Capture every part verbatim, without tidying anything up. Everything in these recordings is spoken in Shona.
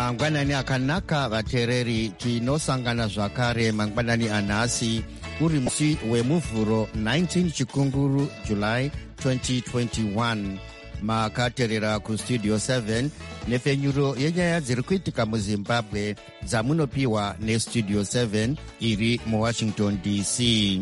mangwanani akanaka vateereri, tinosangana zvakare mangwanani anhasi uri musi wemuvhuro nineteen chikunguru July twenty twenty-one. Makateerera kustudio seven nefenyuro yenyaya dziri kuitika muzimbabwe dzamunopiwa nestudio seven iri muwashington D C.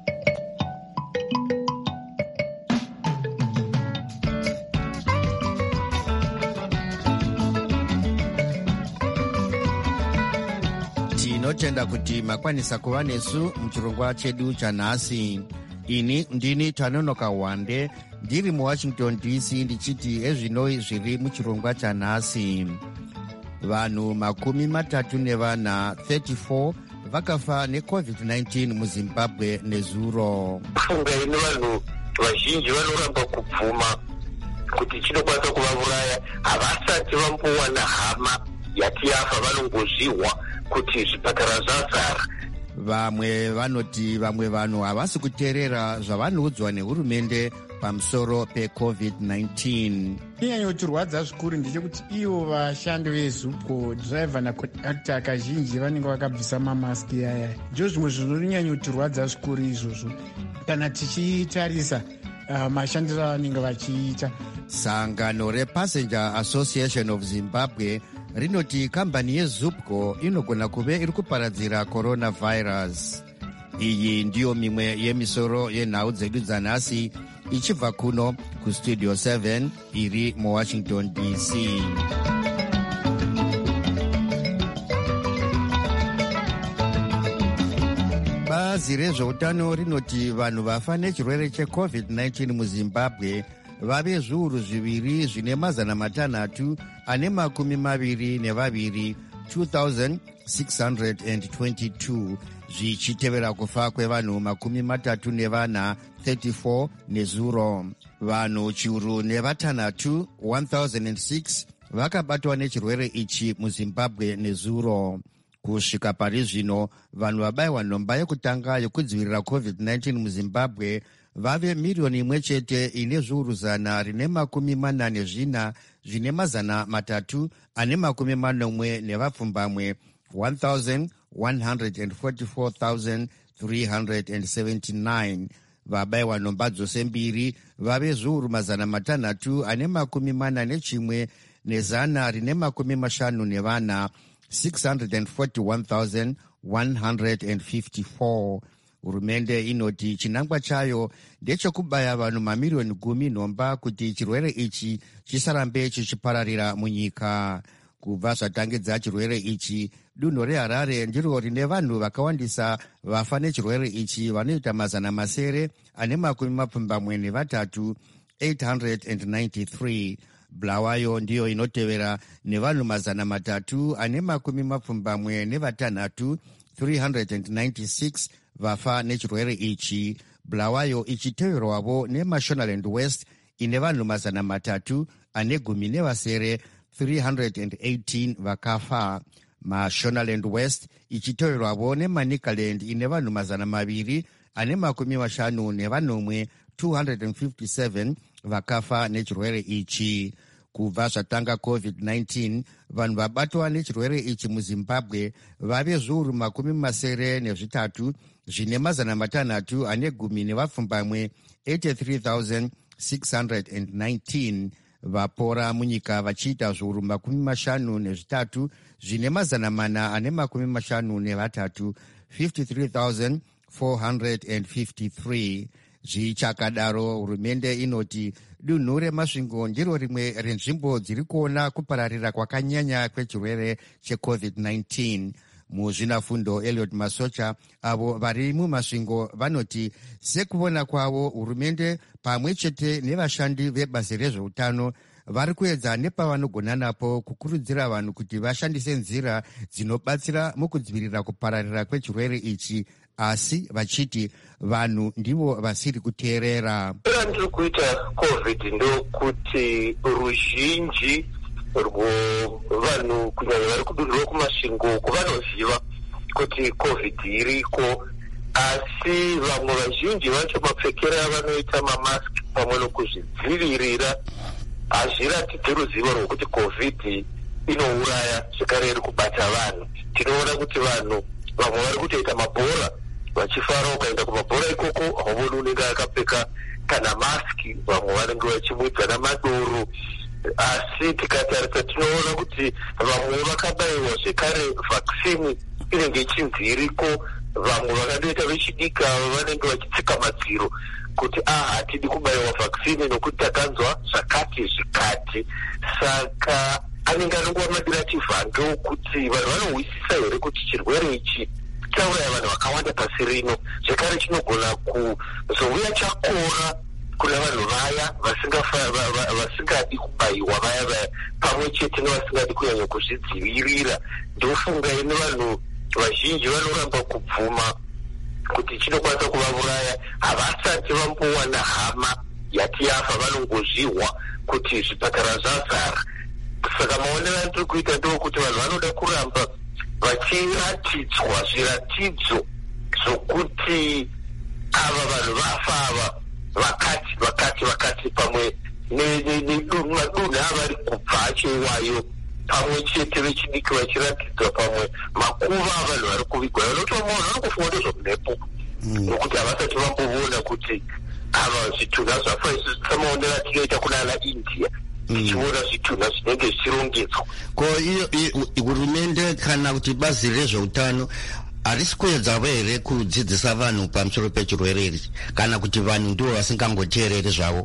Tinotenda kuti makwanisa kuva nesu muchirongwa chedu chanhasi. Ini ndini Tanonoka Wande ndiri muwashington D C ndichiti ezvinoi zviri muchirongwa chanhasi. Vanhu makumi matatu nevana thirty-four vakafa necovid nineteen muzimbabwe nezuro. Funga ine vanhu vazhinji vanoramba kubvuma kuti chinokwanisa kuvauraya, havasati vambowana hama yati yafa, vanongozvihwa kuti zvipatara zvazara. Vamwe vanoti vamwe vanhu havasi kuteerera zvavanoudzwa nehurumende pamusoro pecovid nineteen. Inyanyotirwadza zvikuru ndechekuti ivo vashandi vezupco, dhiraivha nakondakta kazhinji vanenge vakabvisa mamaski yaya. Ndizvo zvimwe zvinonyanyotirwadza zvikuru izvozvo kana tichitarisa uh, mashandiro avanenge vachiita. Sangano rePassenger Association of Zimbabwe rinoti kambani yezupco inogona kuve iri kuparadzira coronavirus. Iyi ndiyo mimwe yemisoro yenhau dzedu dzanhasi ichibva kuno kustudio seven iri muwashington D C. Bazi rezveutano rinoti vanhu vafa nechirwere checovid nineteen muzimbabwe vave zviuru zviviri zvine mazana matanhatu ane makumi maviri nevaviri two thousand six hundred twenty-two, zvichitevera kufa kwevanhu makumi matatu nevana thirty-four nezuro. Vanhu chiuru nevatanhatu one thousand six vakabatwa nechirwere ichi muzimbabwe nezuro. Kusvika pari zvino vanhu vabayiwa nhomba yekutanga yokudzivirira covid nineteen muzimbabwe vave miriyoni imwe chete ine zviuru zana rine makumi mana nezvina zvine mazana matatu ane makumi manomwe nevapfumbamwe one thousand one hundred forty-four thousand three hundred seventy-nine. Vabayiwa nhomba dzose mbiri vave zviuru mazana matanhatu ane makumi mana nechimwe nezana rine makumi mashanu nevana six hundred forty-one thousand one hundred fifty-four. Hurumende inoti chinangwa chayo ndechekubaya vanhu mamiriyoni gumi nhomba kuti chirwere ichi chisarambe chichipararira munyika. Kubva zvatangidza chirwere ichi, dunhu reHarare ndiro rine vanhu vakawandisa vafa nechirwere ichi vanoita mazana masere ane makumi mapfumbamwe nevatatu eight hundred ninety-three. Bulawayo ndiyo inotevera nevanhu mazana matatu ane makumi mapfumbamwe nevatanhatu three hundred ninety-six vafa nechirwere ichi. Bulawayo ichiteverwavo neMashonaland West ine vanhu mazana matatu ane gumi nevasere three hundred eighteen vakafa. Mashonaland West ichiteverwavo neManicaland ine vanhu mazana maviri ane makumi mashanu nevanomwe two hundred fifty-seven vakafa nechirwere ichi. Kubva zvatanga covid nineteen, vanhu vabatwa nechirwere ichi muzimbabwe vave zviuru makumi masere nezvitatu zvine mazana matanhatu ane gumi nevapfumbamwe eighty-three thousand six hundred nineteen. Vapora munyika vachiita zviuru makumi mashanu nezvitatu zvine mazana mana ane makumi mashanu nevatatu fifty-three thousand four hundred fifty-three. Zvichakadaro, hurumende inoti dunhu remasvingo ndiro rimwe renzvimbo dziri kuona kupararira kwakanyanya kwechirwere checovid nineteen. Muzvinafundo Eliot Masocha, avo vari mumasvingo, vanoti sekuona kwavo hurumende pamwe chete nevashandi vebasi rezveutano vari kuedza nepavanogona napo kukurudzira vanhu kuti vashandise nzira dzinobatsira mukudzivirira kupararira kwechirwere ichi, asi vachiti vanhu ndivo vasiri kuteerera. Ndiri kuita covid ndokuti ruzhinji rwovanhu kunyanya vari kudunhu rekumasvingo vanoziva kuti covid iriko, asi vamwe vazhinji vacho mapfekero avanoita mamaski pamwe nokuzvidzivirira hazviratidzi ruzivo rwokuti covid inouraya zvekare iri kubata vanhu. Tinoona kuti vanhu vamwe vari kutoita mabhora vachifara, ukaenda kumabhora ikoko hauboni unenge akapfeka kana maski, vamwe vanenge vachimwidzana madoro. Asi tikatarisa tinoona kuti vamwe vakabayiwa zvekare vhakisini inenge ichinzi iriko, vamwe vakatoita vechidika vanenge vachitsika madziro kuti ah hatidi kubayiwa vhakisini nokuti takanzwa zvakati zvikati. Saka anenge anongova madirativhange okuti vanhu vanohwisisa here kuti chirwere ichi chauraya vanhu vakawanda pasi rino, zvekare chinogona kuzouya chakora kuna vanhu vaya vasingadi kubayiwa, vaya vaya pamwe chete nevasingadi kunyanya kuzvidzivirira. Ndofunga ine vanhu vazhinji vanoramba kubvuma kuti chinokwanisa kuvavuraya havasati vambowana hama yati yafa, vanongozvihwa kuti zvipatara zvazara. Saka maonero andiri kuita ndokuti vanhu vanoda kuramba vachiratidzwa zviratidzo zvokuti ava vanhu vafa ava vakati vakati vakati, pamwe madunhu avari kubva achiwayo, pamwe chete vechidiki vachiratidzwa pamwe makuva avanhu vari kuvigwa. Nokuti vamwe vanhu vanokufunga ndezvomhepo nokuti havasati vamboona kuti ava zvitunha zvafa. Samaonero atinoita kuna ana India tichiona zvitunha zvinenge zvichirongedzwa. Ko iyo hurumende kana kuti bazi rezveutano harisi kuedzavo here kudzidzisa vanhu pamusoro pechirwere ichi, kana kuti vanhu ndivo vasingangoteereri zvavo?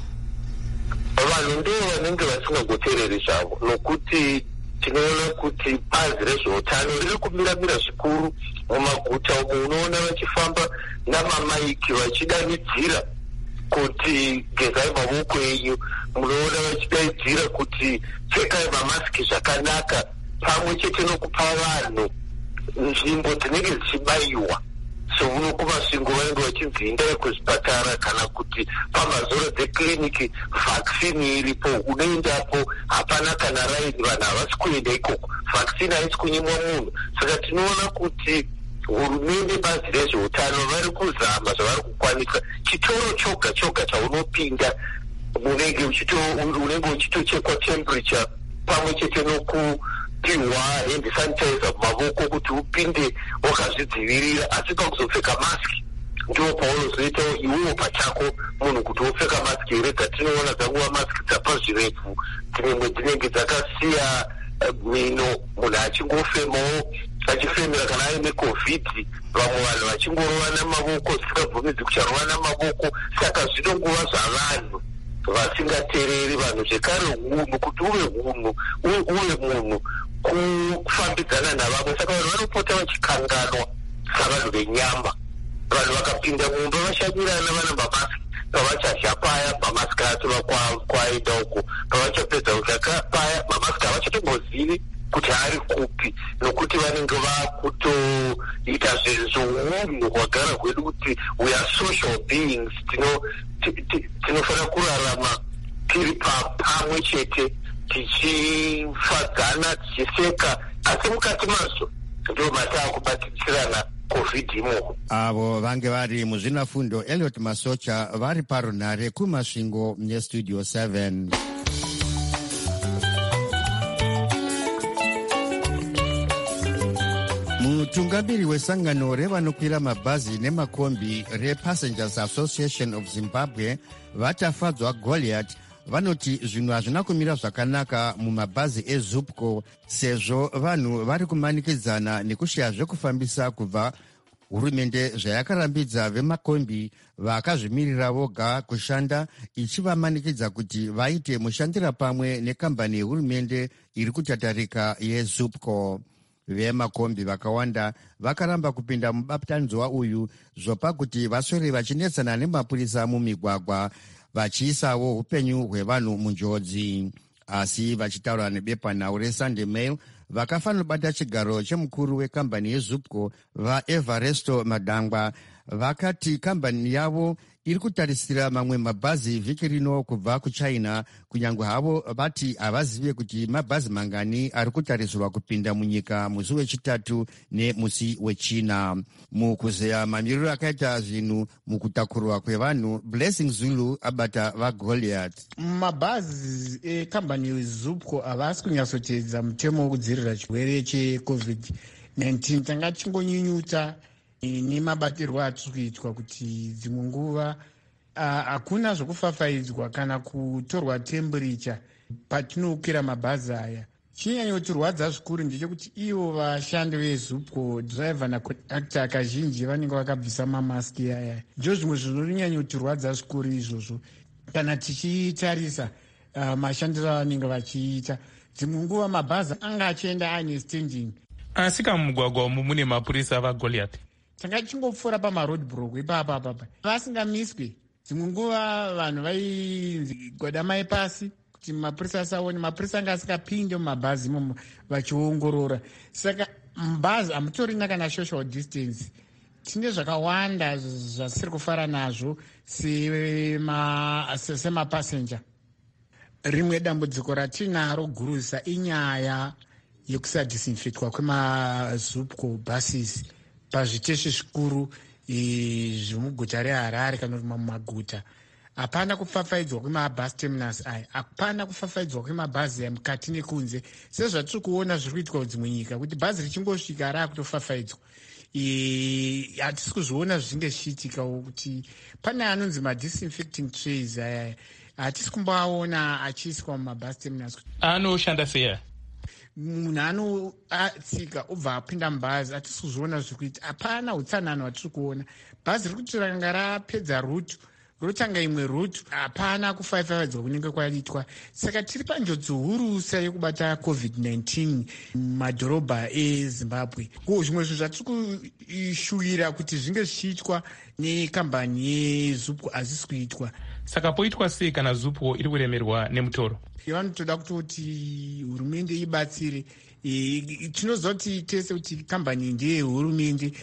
Vanhu ndivo vanenge vasingangoteereri zvavo, nokuti tinoona kuti bazi rezveutano riri kumiramira zvikuru mumaguta umo. Unoona vachifamba namamaiki vachidanidzira kuti gezai mavoko enyu, munoona vachidaidzira kuti pfekai mamaski zvakanaka, pamwe chete nokupa vanhu nzvimbo dzinenge dzichibayiwa. So uno kumasvingo vanenge vachinzi endai kuzvipatara, kana kuti pamazoro dzekiriniki vhakisini iripo, unoendapo hapana kana raini, vanhu havasi kuenda ikoko, vhakisini haisi kunyimwa munhu. Saka tinoona kuti hurumende, bazi rezveutano vari kuzama zvavari kukwanisa. Chitoro choga choga chaunopinda unenge uchitochekwa temperature, pamwe chete nokupiwa hand sanitizer mumavoko kuti upinde wakazvidzivirira, asi pakuzopfeka maski ndipo paunozoita iwewo pachako munhu kuti wopfeka maski here. Dzatinoona dzanguva maski dzapazvirefu, dzimwe dzinenge dzakasiya mino, munhu achingofemawo achifemera kana aine covid, vamwe vanhu vachingorovana mavoko zvisingabvumidzi kucharova mavoko. Saka zvinonguva zvavanhu vasingateereri vanhu. Zvekare hunhu, kuti uve hunhu uve munhu kufambidzana navamwe. Saka vanhu vanopota vachikanganwa savanhu venyama. Vanhu vakapinda mumba vashamirana vana mamaski, pavachadya paya mamaski atova kwaenda uko, pavachapedza kudya paya mamaski havachatongozvivi kuti ari kupi, nokuti vanenge vakutoita zvinhu zvounhu hwagara hwedu kuti we are social beings. Tinofanira kurarama tiri pamwe chete, tichifadzana, tichiseka, asi mukati mazvo ndo mataa kubatikirana covid imomo. Avo vange vari muzvinafundo Elliot Masocha vari parunhare kumasvingo nestudio seven. Mutungamiri wesangano revanokwira mabhazi nemakombi rePassengers Association of Zimbabwe vatafadzwa Goliath vanoti zvinhu hazvina kumira zvakanaka mumabhazi eZupco sezvo vanhu vari kumanikidzana nekushaya zvekufambisa kubva hurumende zvayakarambidza vemakombi vakazvimirira voga kushanda ichivamanikidza kuti vaite mushandira pamwe nekambani yehurumende iri kutatarika yeZupco. Vemakombi vakawanda vakaramba kupinda mubatanidzwa uyu zvopa kuti vaswere vachinetsana nemapurisa mumigwagwa vachiisawo upenyu hwevanhu munjodzi. Asi vachitaura nebepanhau reSunday Mail, vakafanira kubata chigaro chemukuru wekambani yezupco vaevaresto madangwa vakati kambani yavo iri kutarisira mamwe mabhazi vhiki rino kubva kuchina, kunyange havo vati havazive kuti mabhazi mangani ari kutarisirwa kupinda munyika musi wechitatu nemusi wechina. Mukuzeya mamiriro akaita zvinhu mukutakurwa kwevanhu, Blessing Zulu abata vaGoliath. Mabhazi ekambani yezupco havasi kunyatsoteedza mutemo wekudzivirira chirwere checovid nineteen. Tanga chingonyunyuta nemabatirwo atiri kuitwa kuti dzimwe nguva hakuna zvokufafaidzwa kana kutorwa temperature patinokwira mabhazi aya. Chinyanyotirwadza zvikuru ndechekuti ivo vashandi vezupco, dhiraivha nakondakta kazhinji vanenge vakabvisa mamaski aya. Ndizvo zvimwe zvinonyanyotirwadza zvikuru izvozvo kana tichitarisa uh, mashandiro avanenge vachiita. Dzimwe nguva mabhazi anga achienda aine standing. Asi kamumugwagwa umu mune mapurisa vaGoliath. Tanga chingopfuura pamarodblock ipapa papa vasingamiswi. Dzimwe nguva vanhu vainzi gwadamai pasi kuti mapurisa asaone. Mapurisa anga asikapinde mumabhazi imomo vachiongorora. Saka mubhazi hamutorina kana social distance. Tine zvakawanda zvasiri kufara nazvo semapassenger. Rimwe dambudziko ratinaro gurusa inyaya yekusadhisinfectwa kwemazupco buses pazviteshi zvikuru zvemuguta reHarare kana kuti mumaguta. Hapana kufafaidzwa kwemabus terminus aya, hapana kufafaidzwa kwemabhazi mukati nekunze, sezvatiri kuona zviri kuitwa kudzimwe nyika kuti bhazi richingosvika raakutofafaidzwa. Hatisi kuzviona zvichinge zvichiitika kuti pane anonzi madisinfecting trays aya, hatisi kumbaona achiiswa mumabus terminus. Anoshanda sei? Munhu anotsika obva apinda mubhazi, hatisi kuzviona zviri kuita. Hapana utsanana hwatiri kuona. Bhazi riri kuti ranga rapedza rutu rotanga imwe rutu, hapana kufaifaidzwa kunenge kwaitwa. Saka tiri panjodzi hurusa yekubata covid nineteen mumadhorobha eZimbabwe. Ko zvimwe zvinhu zvatiri kushuvira kuti zvinge zvichiitwa nekambani yezupco hazisi kuitwa. Saka poitwa sei kana zupco iri kuremerwa nemutoro? Vanotoda kuti hurumende ibatsire. Tinoziva kuti tese kuti kambani ndeyehurumende,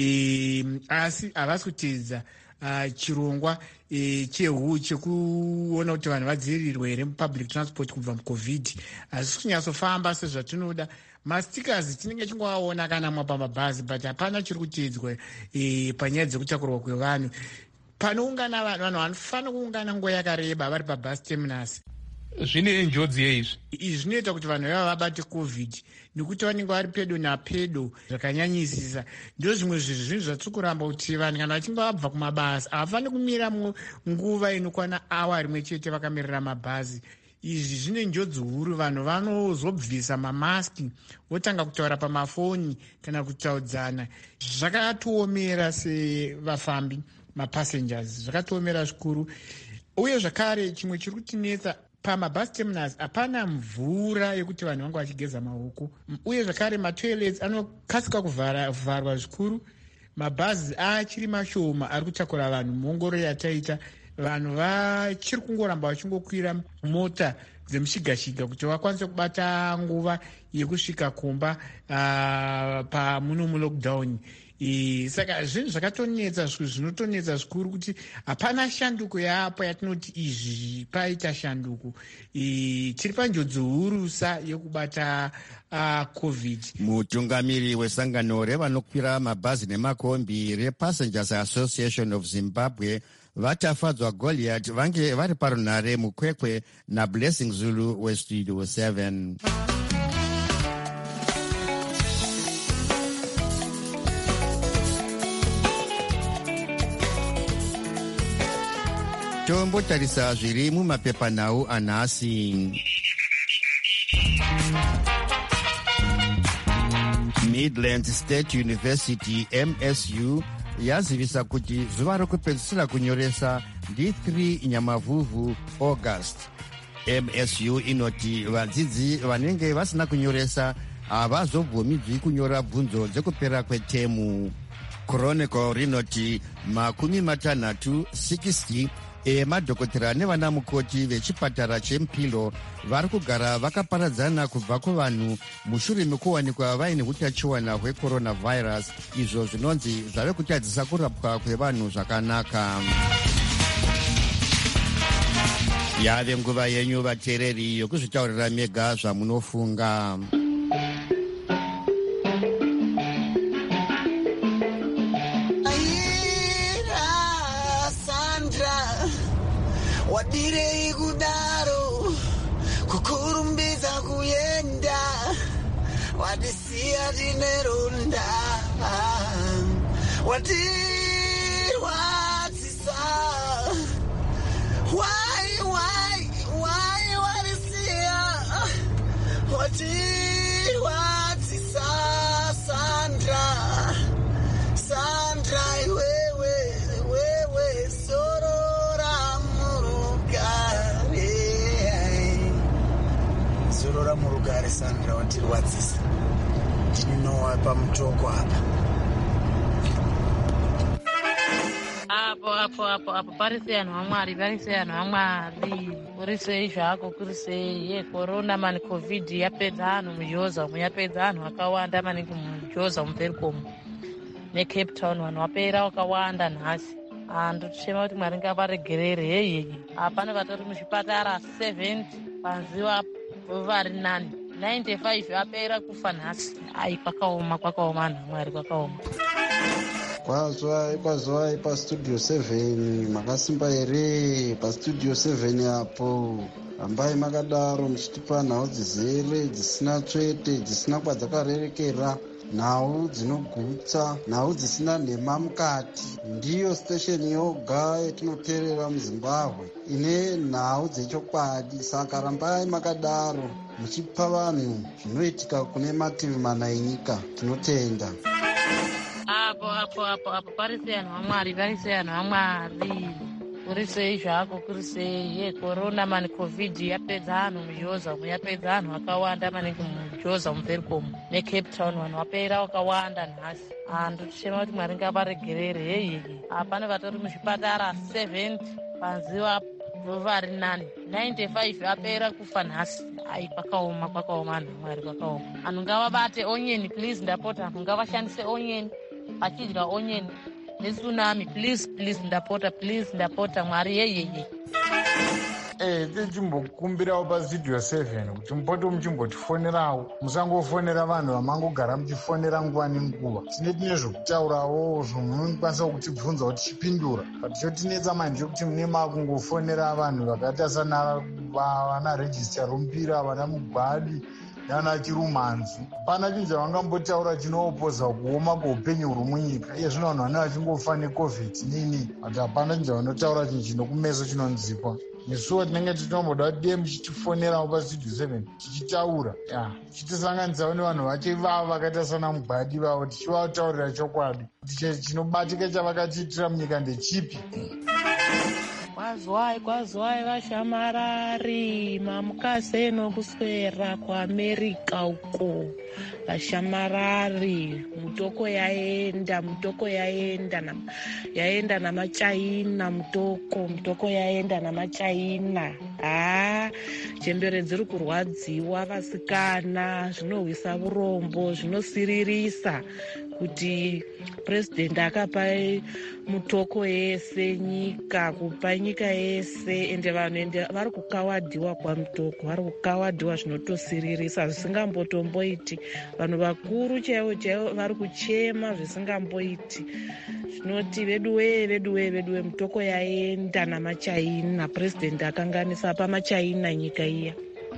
asi havasi kuteedza Uh, chirongwa uh, chehu chekuona kuti vanhu vadzivirirwe here mupublic transport kubva mucovid. Hazisi kunyatsofamba sezvatinoda. Mastikers tinenge chingoaona kana mwa pamabhazi, but hapana chiri kuteedzwa uh, panyaya dzekutakurwa kwevanhu. Panoungana vanhu, vanhu vanofanira kuungana nguva yakareba vari pabus terminus. Zvine njodzi yeizvi. Izvi zvinoita kuti vanhu vava vabate covid nekuti vanenge vari pedo napedo zvakanyanyisisa. Ndizvo zvimwe zvinhu zvinhu zvatiri kuramba kuti vanhu kana vachinge vabva kumabasa havafaniri kumira nguva inokwana awa rimwe chete vakamirira mabhazi. Izvi zvine njodzi huru. Vanhu vanozobvisa mamaski votanga kutaura pamafoni kana kutaudzana. Zvakatoomera sevafambi, mapassengers, zvakatoomera zvikuru. Uye zvakare chimwe chiri kutinetsa, pamabus terminus hapana mvura yekuti vanhu vange vachigeza maoko. Uye zvakare matoilets anokasika kuvharwa zvikuru. Mabhazi achiri mashoma ari kutakura vanhu. Muongororo yataita, vanhu vachiri kungoramba vachingokwira mota dzemushiga-shiga kuti vakwanise kubata nguva yekusvika kumba uh, pamuno mulockdown. E, saka zvinhu zvakatonetsa zvinotonetsa zvikuru kuti hapana shanduko yapo yatinoti izvi paita shanduko. E, tiri panjodzi hurusa yekubata uh, covid. Mutungamiri wesangano revanokwira mabhazi nemakombi rePassengers Association of Zimbabwe vatafadzwa Goliath vange vari parunhare mukwekwe naBlessing Zulu weStudio seven. Tombotarisa zviri mumapepanhau anhasi. Midlands State University M S U yazivisa kuti zuva rokupedzisira kunyoresa ndi three Nyamavhuvhu August. M S U inoti vadzidzi vanenge vasina kunyoresa havazobvumidzwi kunyora bvunzo dzekupera kwetemu. Chronicle rinoti makumi matanhatu sixty emadhokotera nevana mukoti vechipatara chempilo vari kugara vakaparadzana kubva kuvanhu mushure mekuwanikwa vaine utachiwana hwecoronavirus, izvo zvinonzi zvave kutadzisa kurapwa kwevanhu zvakanaka. Yave nguva yenyu vateereri yokuzvitaurira mega zvamunofunga. Wadirei kudaro kukurumbiza kuenda, wadisiya tine ronda, watirwadzisa. Why, why, why wadisiya, watirwadzisa. Sandra, Sandra, iwewe, iwewe, sorora murugare, sorora murugare. Sandra, watirwadzisa. Ndinowa pamutoko apa. Apo apo apo apo parise anhu aMwari, parise anhu aMwari. Kurisei zvako, kurisei. Ye corona mani covid yapedza anhu mujoza, yapedza anhu akawanda maningi mujoza muPelkom neCape Town, vanhu vapera vakawanda nhasi. Ndotichema kuti Mwari ngavaregerere. Heyi hapana vatori muzvipatara seventy panziva vari nani ninety-five vapera kufa nhasi. Ai kwakaoma, kwakaoma anhu aMwari, kwakaoma. Kwazwai kwazwai pastudio seven, makasimba here pastudio seven apo. Hambai makadaro muchitipa nhau dzizere dzisina tsvete, dzisina kwadzakarerekera, nhau dzinogutsa, nhau dzisina nhema mukati. Ndiyo station yoga yatinoteerera muZimbabwe ine nhau dzechokwadi. Saka rambai makadaro muchipa vanhu zvinoitika kune mativi mana enyika. Tinotenda. Apo apo apo apo parise anhu aMwari, parise anhu aMwari. Kurisei zvako, kurisei. Ye corona mani covid yapedza anhu mujoza, yapedza anhu akawanda maningi mujoza muPelkom neCape Town, vanhu vapera vakawanda nhasi. Ndotichema kuti Mwari ngavaregerere. Heyi hapana vatori muzvipatara seventy panziva vari nani ninety-five vapera kufa nhasi. Ai kwakaoma, kwakaoma anhu aMwari, kwakaoma. Anhu ngavabate onion please, ndapota. Anhu ngavashandise onion, achidya onion netsunami please please, ndapota please, ndapota Mwari. Yeyeye Eh, tichimbokumbirawo pastudio seven kuti mupote muchimbotifonerawo, musangofonera vanhu vamangogara muchifonera nguva nenguva. Tine tine zvokutaurawo zvomunokwanisa kutibvunza kuti tichipindura. But chotinetsa manje kuti mune makungofonera vanhu vakaita sana vana register rompira, vana mugwadi nana chirumanzi. Pana chinhu chavangambotaura chinoopoza kuoma kweupenyu huri munyika. Iye zvino vanhu vane vachingofa necovid nini, but hapana chinhu chavanotaura chinhu chinokumeso chinonzikwa. Nesuwo tinenge tichitomboda kuti dei muchitifonerawo pastudio seven tichitaura, ya tichitisanganisawo nevanhu vachivava vakaita sana mugwadi vavo, tichivataurira chokwadi kuti chinobatika chavakatiitira munyika ndechipi. Kwazwai, kwazwai vashamarari, mamukase nokuswera kuAmerika uko. Vashamarari, mutoko yaenda, mutoko yaenda na, yaenda namaChina, mutoko, mutoko yaenda namaChina. Ah, chembere dziri kurwadziwa vasikana, zvinorwisa urombo, zvinosiririsa kuti president akapa mutoko yese nyika, kupa nyika yese, ende vanhu ende vari kukawadiwa kwa mutoko, vari kukawadiwa zvinotosiririsa zvisingambotomboiti. Vanhu vakuru chaivo chaivo vari kuchema zvisingamboiti. Zvinoti veduwe veduwe veduwe, mutoko yaenda namaChina, president akanganisa pamaChina nyika iya.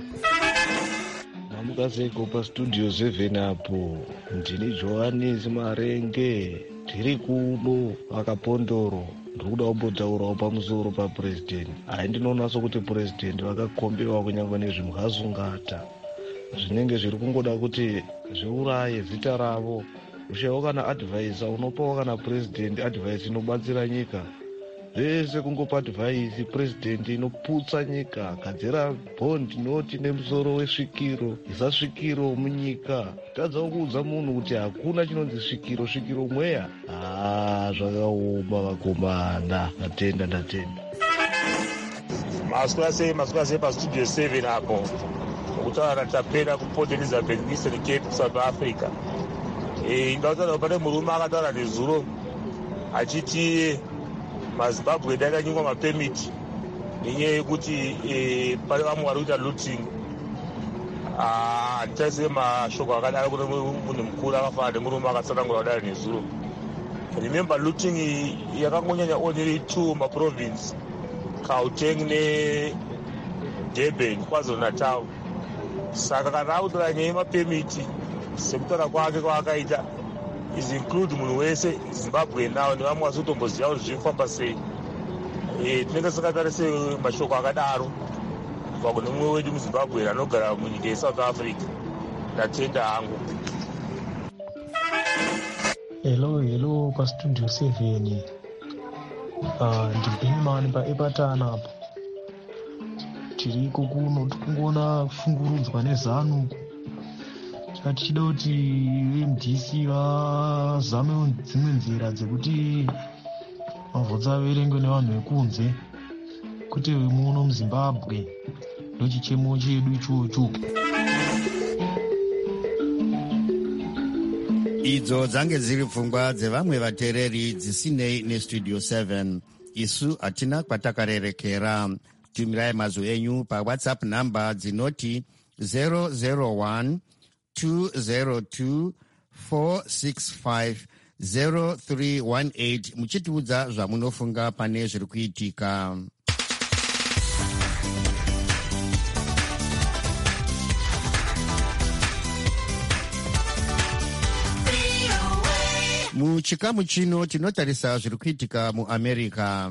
Mukaseko pastudio seven apo, ndini Johannes Marenge, tiri kuno vakapondoro. Ndikuda kumbotaurawo pamusoro papresident. Hai, ndinoonasa kuti president vakakombewa kunyangwe nezvimhazungata zvinenge zviri kungoda kuti zviuraye zita ravo. Ushayiwa kana advisor, unopawo kana president advice inobatsira nyika. Vese kungopa advice president inoputsa nyika, gadzira bond noti nemusoro wesvikiro, isasvikiro munyika. Tadzawo kuudza munhu kuti hakuna chinonzi svikiro, svikiro mweya. Ah, zvakaoma vakomana. Ndatenda, ndatenda. maswera sei maswera sei pastudio seven apo kutaura tapera kuport Elizabeth Eastern Cape South Africa. E ndautaura pane murume akataura nezuro achiti maZimbabwe dakanyimwa mapemiti nenyaya yekuti pane vamwe vari kuita looting. Handitaise mashoko akadaro kuti munhu mukuru akafanana nemurume akatsanangura kudaro nezuro. Remember, looting yakangonyanya only two maprovince, Gauteng neDurban, KwaZulu Natal. Saka kana akutora nyaya yemapemiti sekutaura kwake kwaakaita is include munhu wese Zimbabwe nawo nevamwe vasi kutomboziva kuti zviri kufamba sei. Tinenge sakatarise mashoko akadaro kubva kune mumwe wedu muZimbabwe anogara munyika yeSouth Africa. Ndatenda hangu. Hello, hello, pastudio seven. Uh, ndibhimani paepatana apo. Tiriko kuno tikungona kushungurudzwa nezanu. Tikati chida kuti M D C vazame dzimwe nzira dzekuti mavhotsi averengwe nevanhu vekunze. Kuti muno muZimbabwe ndochichemo chedu ichocho. Idzo dzange dziri pfungwa dzevamwe vateereri dzisinei nestudio seven. Isu hatina kwatakarerekera. Tumirai mazwi enyu paWhatsApp namba dzinoti zero zero one two zero two four six five zero three one eight muchitiudza zvamunofunga pane zviri kuitika. Muchikamu chino tinotarisa zviri kuitika muAmerica.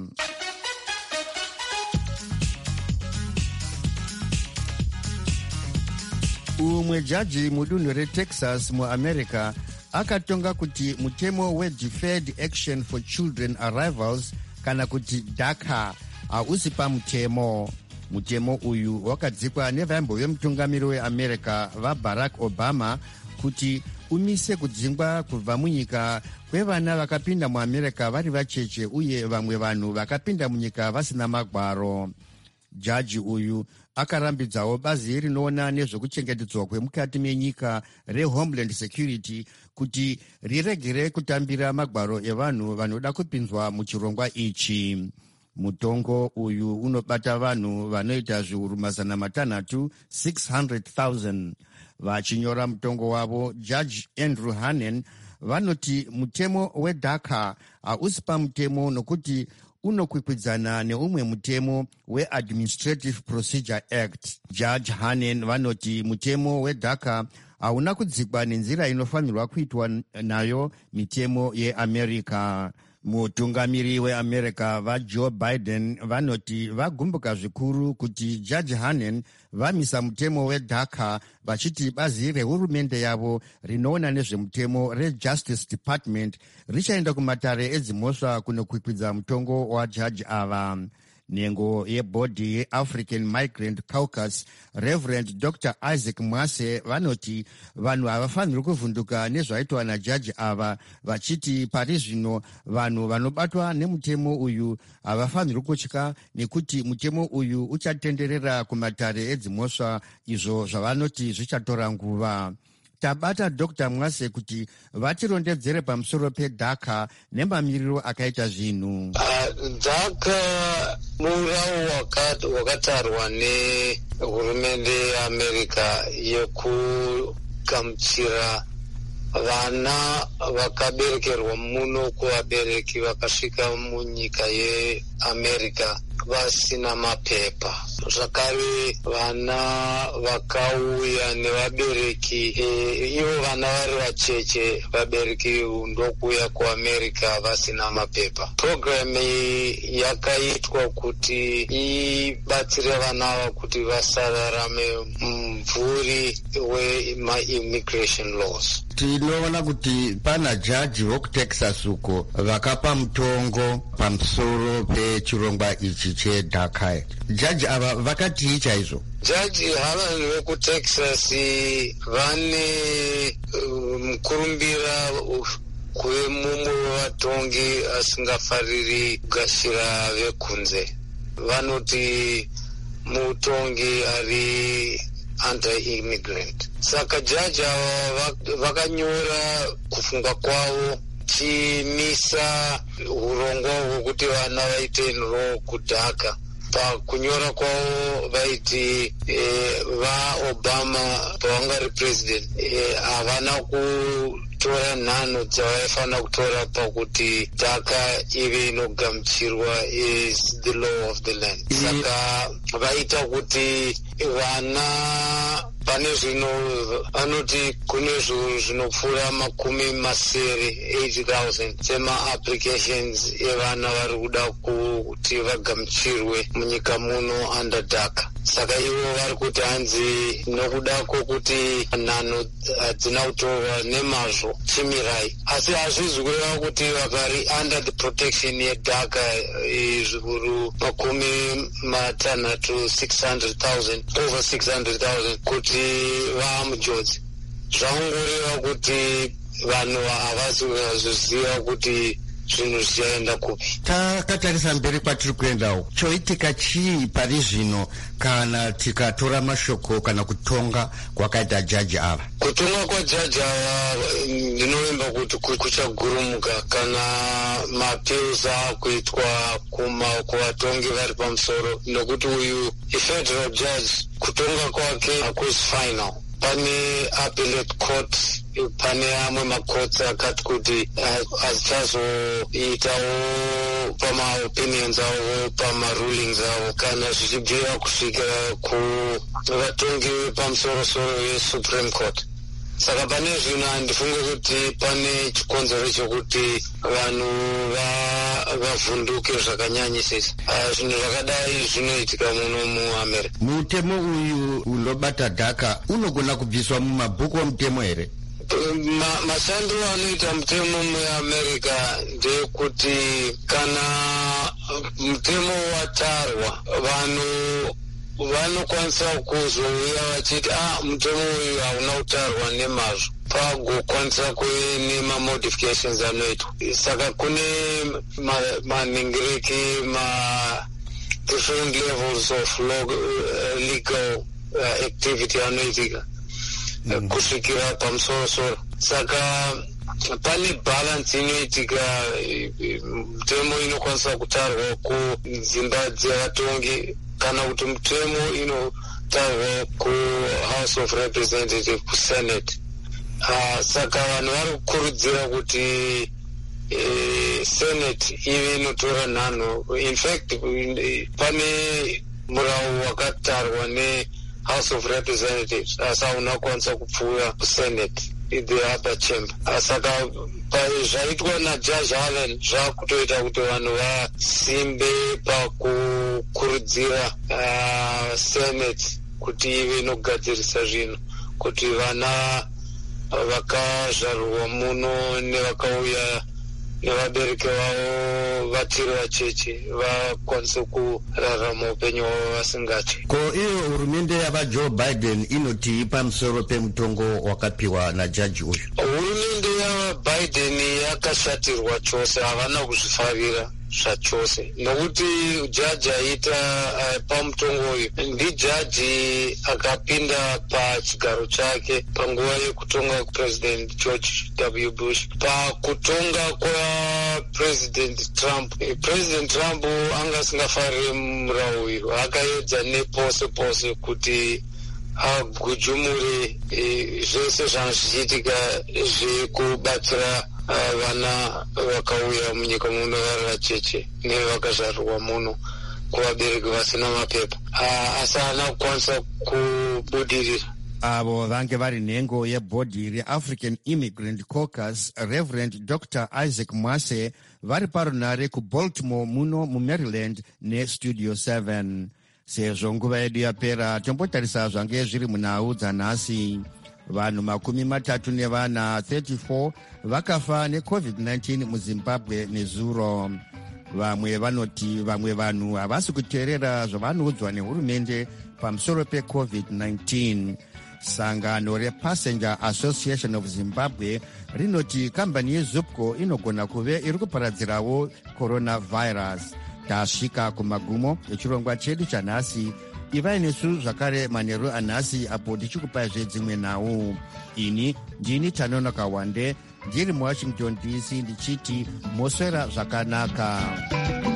Umwe jaji mudunhu reTexas muAmerica akatonga kuti mutemo weDeferred Action for Children Arrivals kana kuti DACA hausi pamutemo. Mutemo uyu wakadzikwa nevaimbo vemutungamiri weAmerica vaBarack Obama kuti umise kudzingwa kubva munyika kwevana vakapinda muAmerica vari vacheche uye vamwe vanhu vakapinda munyika vasina magwaro. Jaji uyu akarambidzawo bazi rinoona nezvekuchengetedzwa kwemukati menyika reHomeland Security kuti riregere kutambira magwaro evanhu vanoda kupinzwa muchirongwa ichi. Mutongo uyu unobata vanhu vanoita zviuru mazana matanhatu six hundred thousand. Vachinyora mutongo wavo, Judge Andrew Hanen vanoti mutemo weDACA hausi pamutemo nokuti unokwikwidzana neumwe mutemo weAdministrative Procedure Act. Judge Hanen vanoti mutemo weDACA hauna kudzikwa nenzira inofanirwa kuitwa nayo mitemo yeAmerica. Mutungamiri weAmerica vaJoe Biden vanoti vagumbuka zvikuru kuti Judge Hanen vamisa mutemo weDACA vachiti bazi rehurumende yavo rinoona nezvemutemo reJustice Department richaenda kumatare edzimhosva kunokwikwidza mutongo wajaji ava. Nhengo yebhodhi yeAfrican Migrant Caucus Reverend Doctor Isaac Mwase vanoti vanhu havafaniri kuvhunduka nezvaitwa najaji ava vachiti pari zvino vanhu vanobatwa nemutemo uyu havafaniri kutya nekuti mutemo uyu uchatenderera kumatare edzimhosva izvo zvavanoti zvichatora nguva. Tabata Doctor Mwase kuti vatirondedzere pamusoro peDACA nemamiriro akaita zvinhu. DACA murau wakatarwa nehurumende yeAmerica yekugamuchira vana vakaberekerwa muno kuvabereki vakasvika munyika yeAmerica vasina mapepa. Zvakare vana vakauya nevabereki ivo vana vari vacheche vabereki ndokuuya kuAmerica vasina mapepa. Programu yakaitwa kuti ibatsire vana ava kuti vasararame mumvuri wema-immigration laws. Tinoona kuti pana jaji vokuTexas uko vakapa mutongo pamusoro pechirongwa ichi cheDACA. Jaji ava vakati chaizvo. Jaji havanhu vekuTexas vane mukurumbira kuve mumwe wevatongi asingafariri kugashira vekunze. Vanoti mutongi ari anti-immigrant. Saka jaji ava vakanyora kufunga kwavo chimisa urongwa hwekuti vana vaite nro kudhaka. Pakunyora kwavo vaiti eh, vaObama pavangari president havana eh, kutora nhano dzavaifanira kutora pakuti dhaka ive inogamuchirwa is the law of the land. Saka vaita kuti vana pane zvino vanoti kune zvinhu zvinopfuura makumi masere eighty thousand sema-applications evana vari kuda kuti vagamuchirwe munyika muno under dhaka. Saka ivo vari kuti hanzi nokuda kwokuti nhano hadzina kutorwa nemazvo chimirai, asi hazvizi kureva kuti vakari under the protection yedhaka zvikuru makumi matanhatu six hundred thousand over six hundred thousand kuti vaamujodzi. Zvangoreva kuti vanhu havasi kuziva kuti zvinhu zvichaenda kupi. Takatarisa mberi kwatiri kuendawo, choitika chii pari zvino kana tikatora mashoko kana kutonga kwakaita jaji ava? Kutonga kwajaji ava ndinovimba kuti kuchagurumuka kana mapeuzi akuitwa kuvatongi vari pamusoro, nokuti uyu ifederal judge kutonga kwake hakuzi final. Pane appellate court, pane amwe macourts akati kuti hazichazoitawo pama-opinions avo pama-rulings avo kana zvichibvira kusvikira kuvatongi vepamusoro-soro vesupreme court. Saka pane zvino handifunge kuti pane chikonzero chokuti vanhu vavhunduke zvakanyanyisisa. Zvinhu zvakadai zvinoitika muno muAmerica. Mutemo uyu unobata dhaka unogona kubviswa mumabhuku omutemo here? Mashandiro anoita mutemo muAmerica ndekuti kana mutemo watarwa vanhu vanokwanisa kuzouya vachiti ah mutemo uyu hauna kutarwa nemazvo, pagokwanisa kuve nemamodifications anoitwa. Saka kune maningiriki ma different levels of legal uh, activity anoitika mm. kusvikira pamusoro-soro. Saka pane balance inoitika. Mutemo inokwanisa kutarwa kudzimba dzavatongi kana kuti mutemo inotarwa kuHouse of Representatives, kuSenate. Uh, saka vanhu vari kukurudzira kuti eh, Senate ive inotora nhano. In fact pane murau wakatarwa neHouse of Representatives asi hauna kwanisa kupfuura kuSenate, the upper chamber. Uh, saka zvaitwa naJudge Allen zvakutoita kuti vanhu vasimbe pakukurudzira uh, Senate kuti ive inogadzirisa zvinhu kuti vana vakazvarwa muno nevakauya nevabereki vavo vachiri vacheche vakwanise kurarama upenyu hwavo vasingatyi. Ko iyo hurumende yavaJoe Biden inoti pamusoro pemutongo wakapiwa najaji uyu? Hurumende yavaBiden yakashatirwa chose, havana kuzvifarira zvachose, nokuti jaji aita uh, pamutongo uyu ndijaji akapinda pachigaro chake panguva yekutonga President George W. Bush. Pakutonga kwaPresident Trump, President Trump anga asingafariri murau uyu, akaedza nepose pose kuti agujumure e, zvese zvanga zvichiitika zvekubatsira uh, vana vakauya munyika muno vari vacheche nevakazvarwa muno kuvabereki vasina mapepa. Uh, asi haana kukwanisa kubudirira. Avo vange vari nhengo yebhodhi reAfrican Immigrant Caucus, Reverend Doctor Isaac Mwase, vari parunare kuBaltimore muno muMaryland neStudio seven. Sezvo nguva yedu yapera, tombotarisa zvange zviri munhau dzanhasi. Vanhu makumi matatu nevana thirty-four vakafa necovid nineteen muZimbabwe nezuro. Vamwe vanoti vamwe vanhu havasi kuteerera zvavanoudzwa nehurumende pamusoro pecovid nineteen. Sangano rePassenger Association of Zimbabwe rinoti kambani yeZupco inogona kuve iri kuparadzirawo coronavirus. Tasvika kumagumo echirongwa chedu chanhasi. ivai nesu zvakare manheru anhasi apo tichikupazve dzimwe nhau. Ini ndini Tanono Kawande ndiri muwashington D C ndichiti moswera zvakanaka.